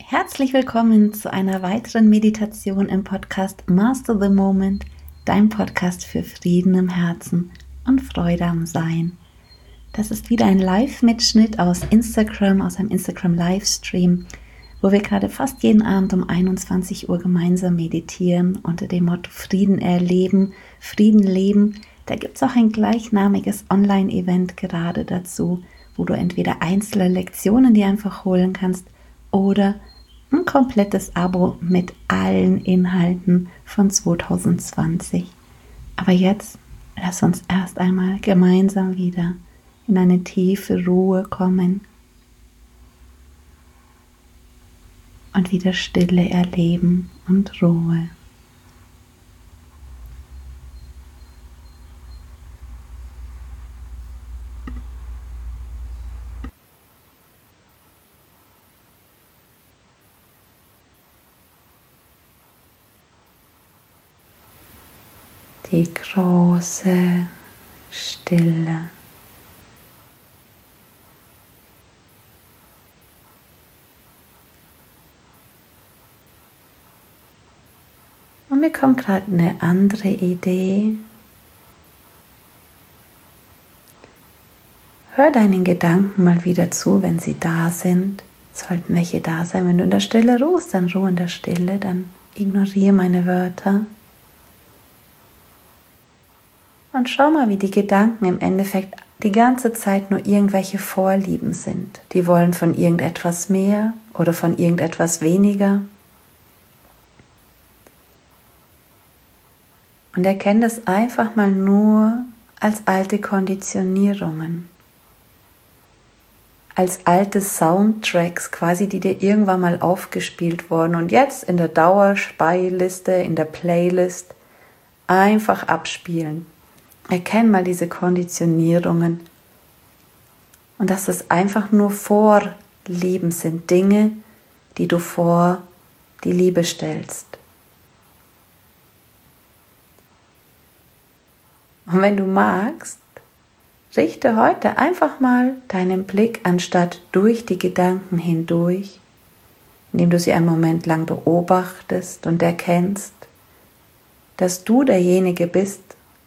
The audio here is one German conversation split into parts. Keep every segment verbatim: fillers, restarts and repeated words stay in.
Herzlich willkommen zu einer weiteren Meditation im Podcast Master the Moment, dein Podcast für Frieden im Herzen und Freude am Sein. Das ist wieder ein Live-Mitschnitt aus Instagram, aus einem Instagram-Livestream, wo wir gerade fast jeden Abend um einundzwanzig Uhr gemeinsam meditieren unter dem Motto Frieden erleben, Frieden leben. Da gibt es auch ein gleichnamiges Online-Event gerade dazu, wo du entweder einzelne Lektionen dir einfach holen kannst oder ein komplettes Abo mit allen Inhalten von zwanzig zwanzig. Aber jetzt lass uns erst einmal gemeinsam wieder in eine tiefe Ruhe kommen und wieder Stille erleben und Ruhe. Die große Stille. Und mir kommt gerade eine andere Idee. Hör deinen Gedanken mal wieder zu, wenn sie da sind. Sollten welche da sein, wenn du in der Stille ruhst, dann ruh in der Stille, dann ignoriere meine Wörter. Und schau mal, wie die Gedanken im Endeffekt die ganze Zeit nur irgendwelche Vorlieben sind. Die wollen von irgendetwas mehr oder von irgendetwas weniger. Und erkenne das einfach mal nur als alte Konditionierungen. Als alte Soundtracks quasi, die dir irgendwann mal aufgespielt wurden und jetzt in der Dauerspeilliste, in der Playlist einfach abspielen. Erkenn mal diese Konditionierungen und dass es einfach nur Vorlieben sind, Dinge, die du vor die Liebe stellst. Und wenn du magst, richte heute einfach mal deinen Blick anstatt durch die Gedanken hindurch, indem du sie einen Moment lang beobachtest und erkennst, dass du derjenige bist,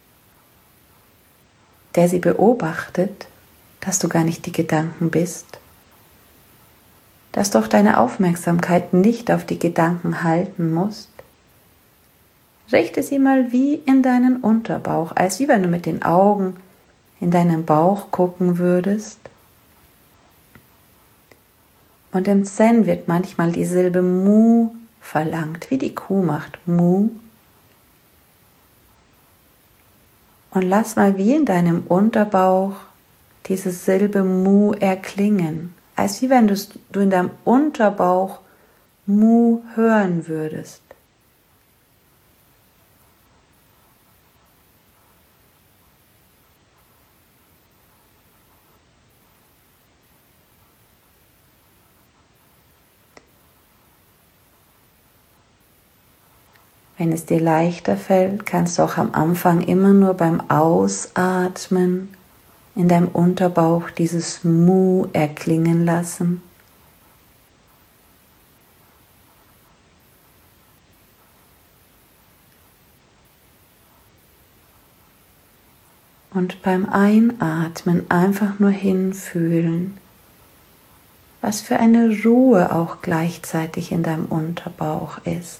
der sie beobachtet, dass du gar nicht die Gedanken bist, dass du auch deine Aufmerksamkeit nicht auf die Gedanken halten musst. Richte sie mal wie in deinen Unterbauch, als wie wenn du mit den Augen in deinen Bauch gucken würdest. Und im Zen wird manchmal die Silbe Mu verlangt, wie die Kuh macht, Mu. Und lass mal wie in deinem Unterbauch diese Silbe Mu erklingen, als wie wenn du in deinem Unterbauch Mu hören würdest. Wenn es dir leichter fällt, kannst du auch am Anfang immer nur beim Ausatmen in deinem Unterbauch dieses Mu erklingen lassen. Und beim Einatmen einfach nur hinfühlen, was für eine Ruhe auch gleichzeitig in deinem Unterbauch ist.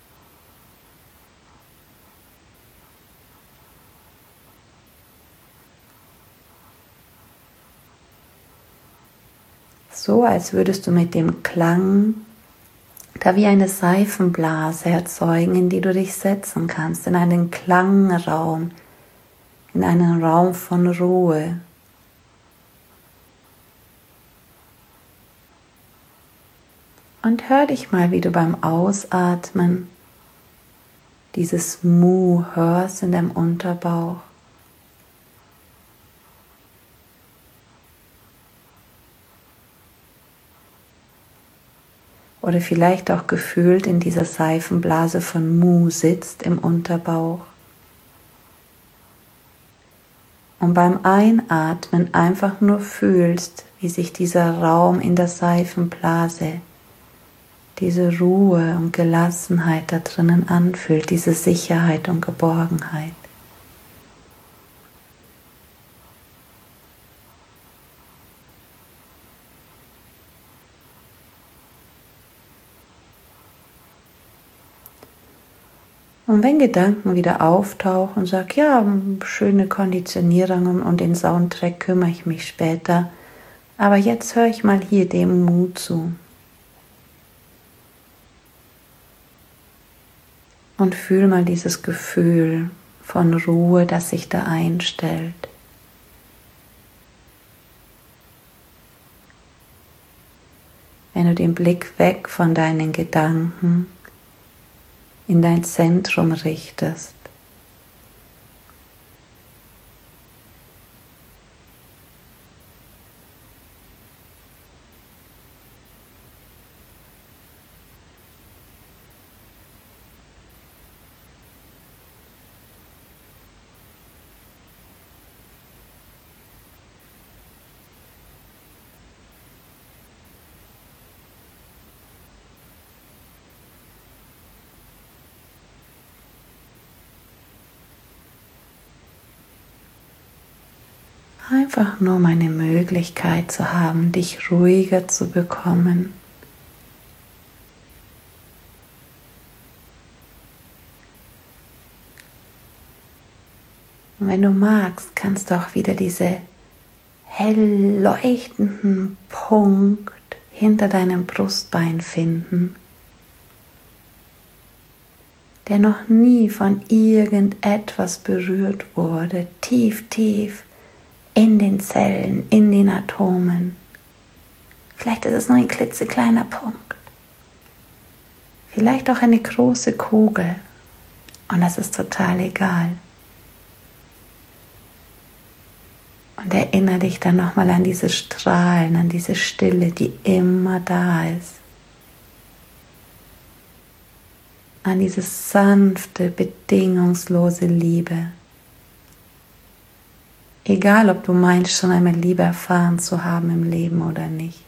So, als würdest du mit dem Klang da wie eine Seifenblase erzeugen, in die du dich setzen kannst, in einen Klangraum, in einen Raum von Ruhe. Und hör dich mal, wie du beim Ausatmen dieses Mu hörst in deinem Unterbauch. Oder vielleicht auch gefühlt in dieser Seifenblase von Mu sitzt im Unterbauch. Und beim Einatmen einfach nur fühlst, wie sich dieser Raum in der Seifenblase diese Ruhe und Gelassenheit da drinnen anfühlt, diese Sicherheit und Geborgenheit. Und wenn Gedanken wieder auftauchen, sag, ja, schöne Konditionierungen und den Soundtrack kümmere ich mich später, aber jetzt höre ich mal hier dem Mut zu. Und fühl mal dieses Gefühl von Ruhe, das sich da einstellt. Wenn du den Blick weg von deinen Gedanken in dein Zentrum richtest. Einfach nur um eine Möglichkeit zu haben, dich ruhiger zu bekommen. Und wenn du magst, kannst du auch wieder diese hell leuchtenden Punkt hinter deinem Brustbein finden, der noch nie von irgendetwas berührt wurde, tief, tief in den Zellen, in den Atomen. Vielleicht ist es nur ein klitzekleiner Punkt. Vielleicht auch eine große Kugel. Und das ist total egal. Und erinnere dich dann nochmal an diese Strahlen, an diese Stille, die immer da ist. An diese sanfte, bedingungslose Liebe. Egal, ob du meinst, schon einmal Liebe erfahren zu haben im Leben oder nicht.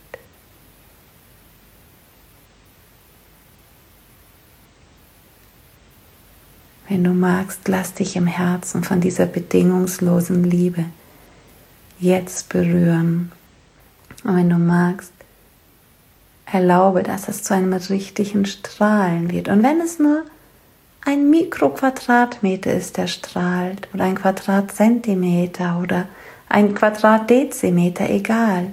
Wenn du magst, lass dich im Herzen von dieser bedingungslosen Liebe jetzt berühren. Und wenn du magst, erlaube, dass es zu einem richtigen Strahlen wird. Und wenn es nur ein Mikroquadratmeter ist, der strahlt, oder ein Quadratzentimeter oder ein Quadratdezimeter, egal.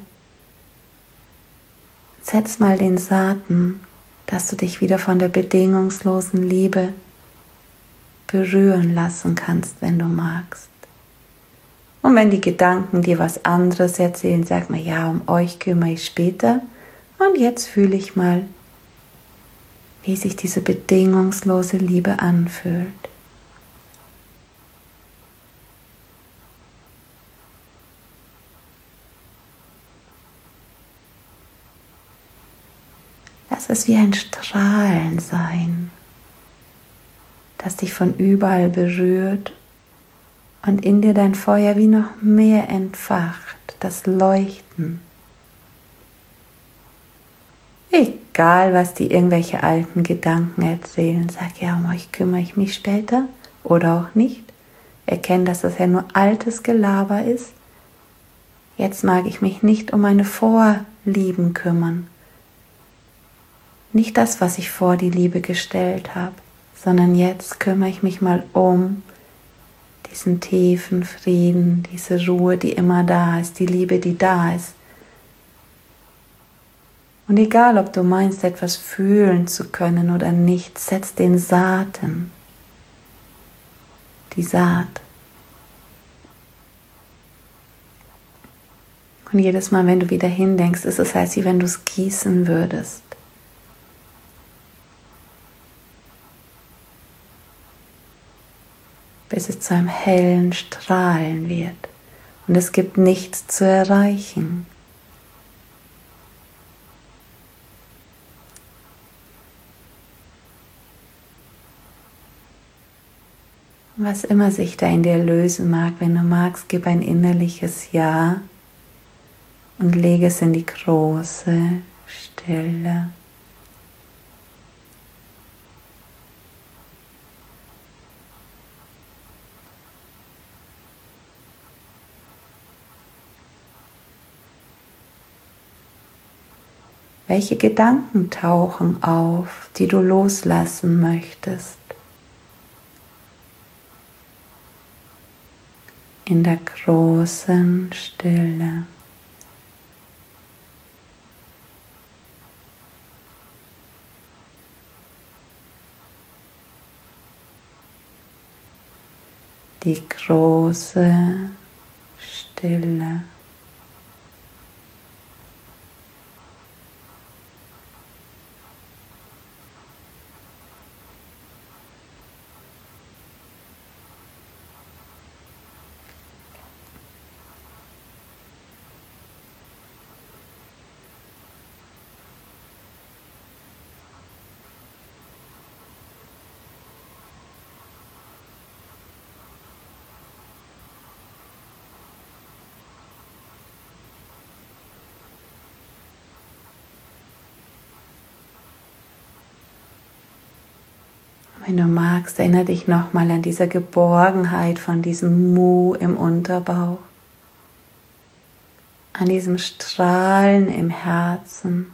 Setz mal den Saaten, dass du dich wieder von der bedingungslosen Liebe berühren lassen kannst, wenn du magst. Und wenn die Gedanken dir was anderes erzählen, sag mal, ja, um euch kümmere ich später. Und jetzt fühle ich mal, wie sich diese bedingungslose Liebe anfühlt. Lass es wie ein Strahlen sein, das dich von überall berührt und in dir dein Feuer wie noch mehr entfacht, das Leuchten. Egal, was die irgendwelche alten Gedanken erzählen, sag, ja, um euch kümmere ich mich später oder auch nicht. Erkenn, dass das ja nur altes Gelaber ist. Jetzt mag ich mich nicht um meine Vorlieben kümmern. Nicht das, was ich vor die Liebe gestellt habe, sondern jetzt kümmere ich mich mal um diesen tiefen Frieden, diese Ruhe, die immer da ist, die Liebe, die da ist. Und egal, ob du meinst, etwas fühlen zu können oder nicht, setz den Saaten, die Saat. Und jedes Mal, wenn du wieder hindenkst, ist es, als wenn du es gießen würdest. Bis es zu einem hellen Strahlen wird. Und es gibt nichts zu erreichen. Was immer sich da in dir lösen mag, wenn du magst, gib ein innerliches Ja und lege es in die große Stille. Welche Gedanken tauchen auf, die du loslassen möchtest? In der großen Stille. Die große Stille. Wenn du magst, erinnere dich nochmal an diese Geborgenheit von diesem Mu im Unterbauch, an diesem Strahlen im Herzen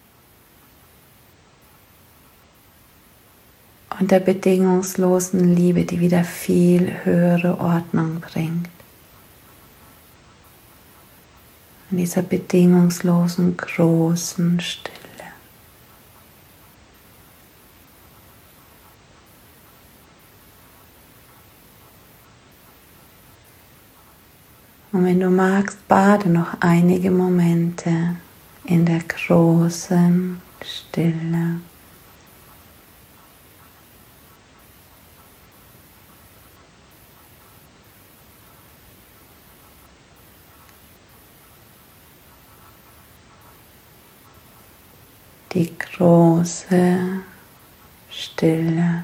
und der bedingungslosen Liebe, die wieder viel höhere Ordnung bringt. In dieser bedingungslosen, großen Stille. Und wenn du magst, bade noch einige Momente in der großen Stille. Die große Stille.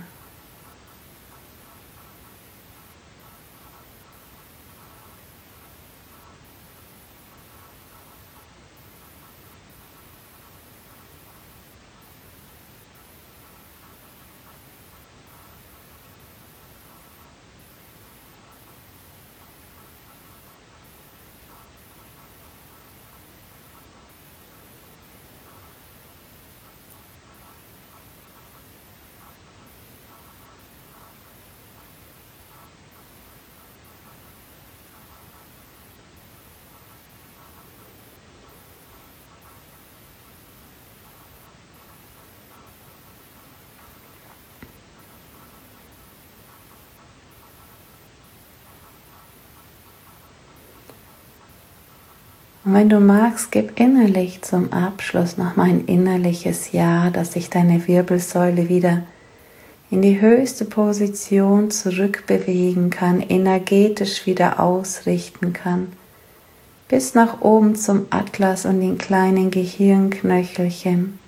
Und wenn du magst, gib innerlich zum Abschluss nochmal ein innerliches Ja, dass sich deine Wirbelsäule wieder in die höchste Position zurückbewegen kann, energetisch wieder ausrichten kann, bis nach oben zum Atlas und den kleinen Gehirnknöchelchen.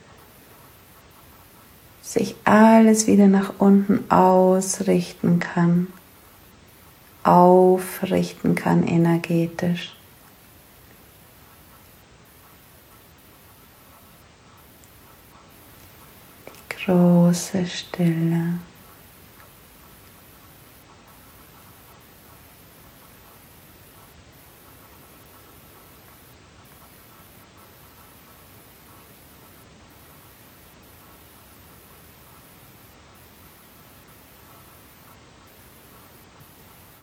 Sich alles wieder nach unten ausrichten kann, aufrichten kann energetisch. Große Stille.